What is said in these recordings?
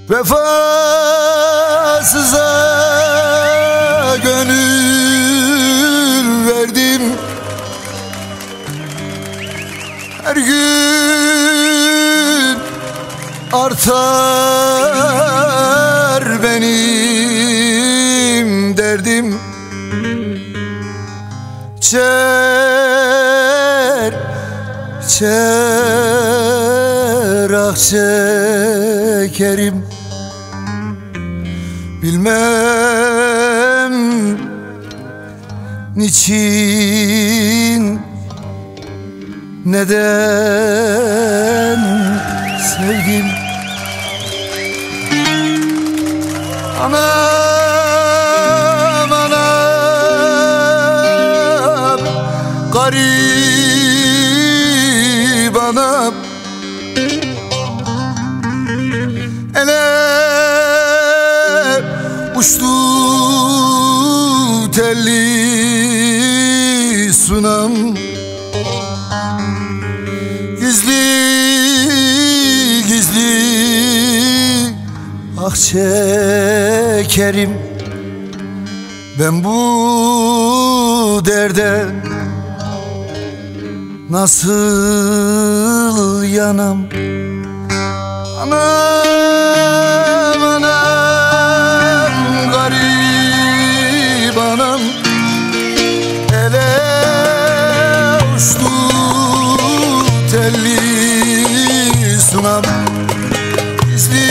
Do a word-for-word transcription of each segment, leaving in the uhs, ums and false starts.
Vefasıza gönül verdim. Her gün artar benim derdim. Çer, çer ah çekerim. Bilmem niçin, neden sevdim. Anam, anam, garip anam. Ele uçtu telli sunam. Gizli gizli ah çekerim. Ben bu derde nasıl yanam? Anam, anam, garip anam. Ele uçtu telli sunam. Gizli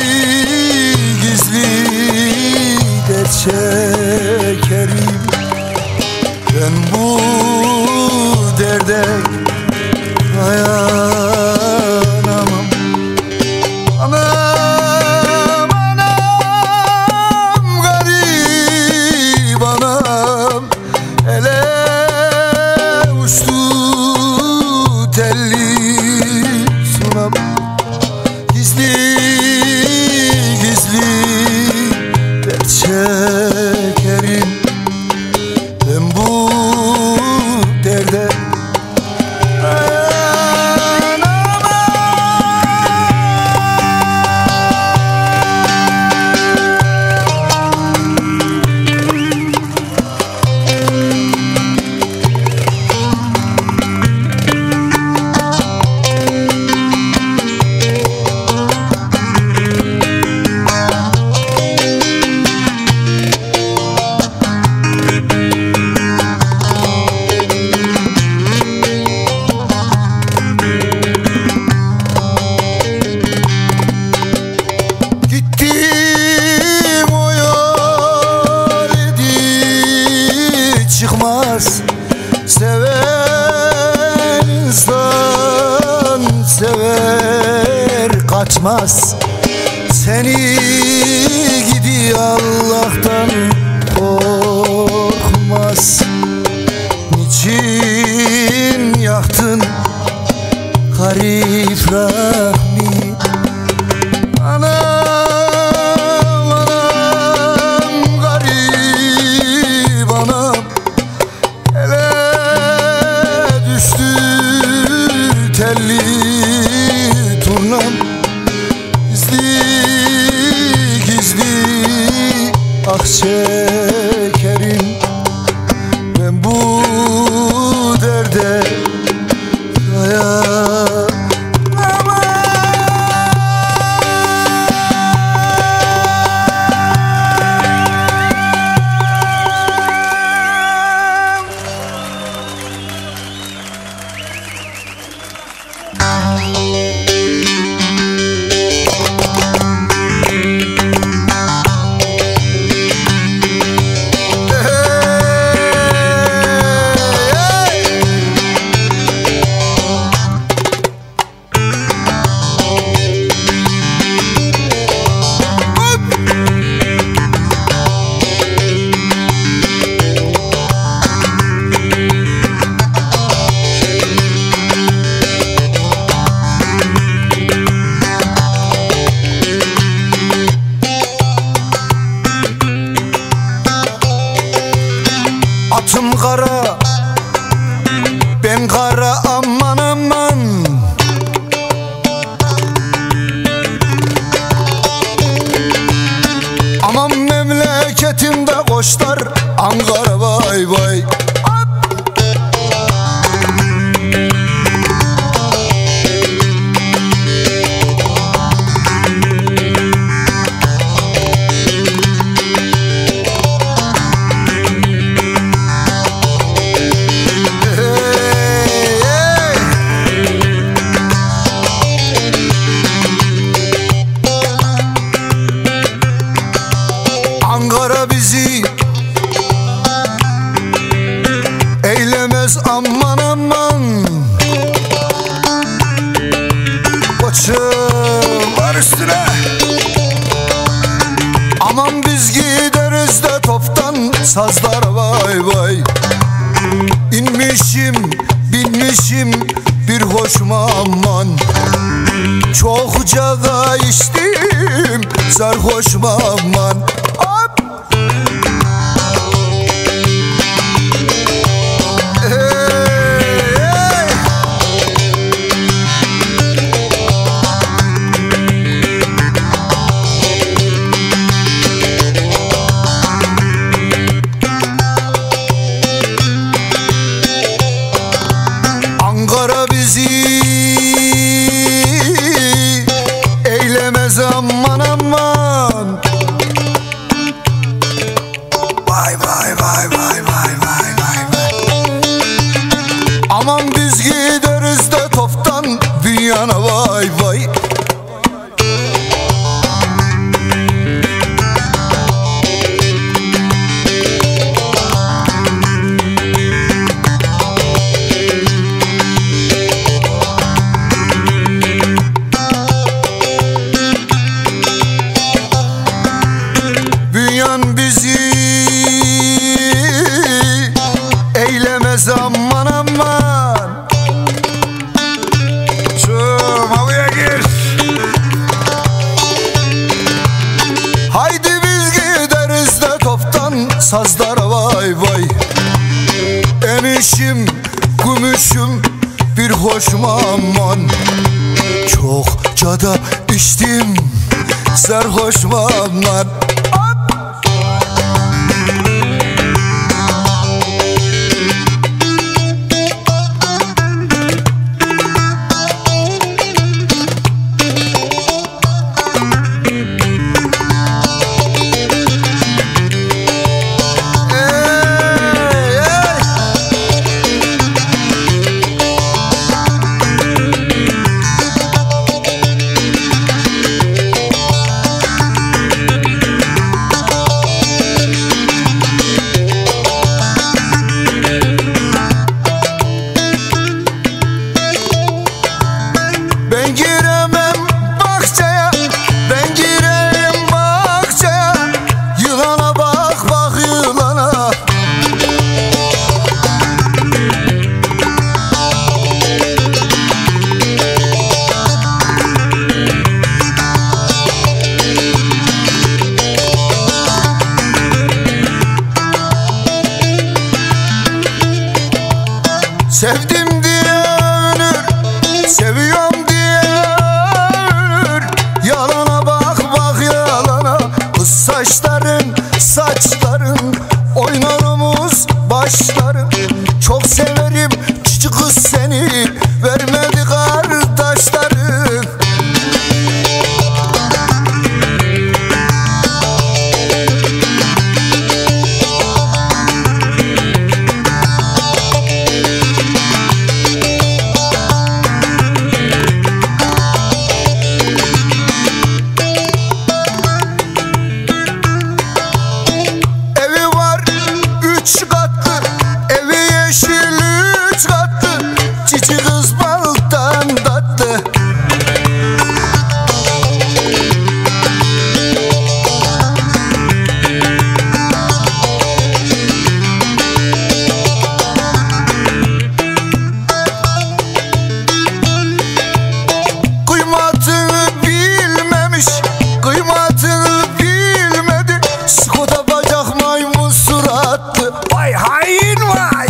gizli dert çekerim. Ben bu derde dayanamam. Anam, anam, garip anam. Ele uçtu telli sunam. Gizli gizli dert çekerim. Ben bu derde seven insan sever kaçmaz. Seni gidi Allah'tan korkmaz. Niçin yaktın garip rahmi? Anam, anam, garip anam. Ele düştü telli turnam. Gizli gizli ah çekerim. Ben bu derde dayanamam. sazlara vay vay. İnmişim binmişim bir hoşuma aman. Çokça da içtim sarhoşuma aman. Hop! Ankara bizi eylemez aman aman. Vay vay vay vay vay vay vay vay. Aman biz gideriz de toptan dünyana vay vay. Bünyan bizi eylemez aman aman. Şu havaya gir. Haydi biz gideriz de toptan sazlara vay vay. Emişim gümüşüm bir hoşuma aman. Çokça da içtim sarhoşuma aman. Ben giremem bahçeye, ben gireyim bahçeye. Yılana bak bak yılana. Sevdim diye övünür, seviyorum diye övünür. Yalana bak bak yalana. Kız saçların saçların oynar omuz başların. Çok severim cici kız seni, vermedi kardeşlerin. Üç katlı, evi yeşil üç katlı. Cici kız baldan tatlı. Kıymatını bilmemiş, kıymatını bilmedi. Skoda bacak maymun suratlı. Vay hain vay.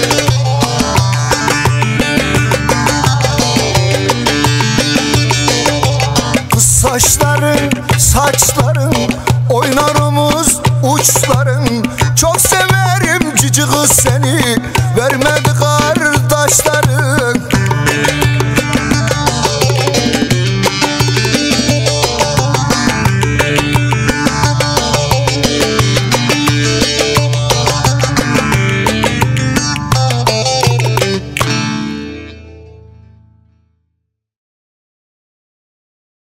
Kız saçların saçların oynar omuz uçların. Çok severim cici kız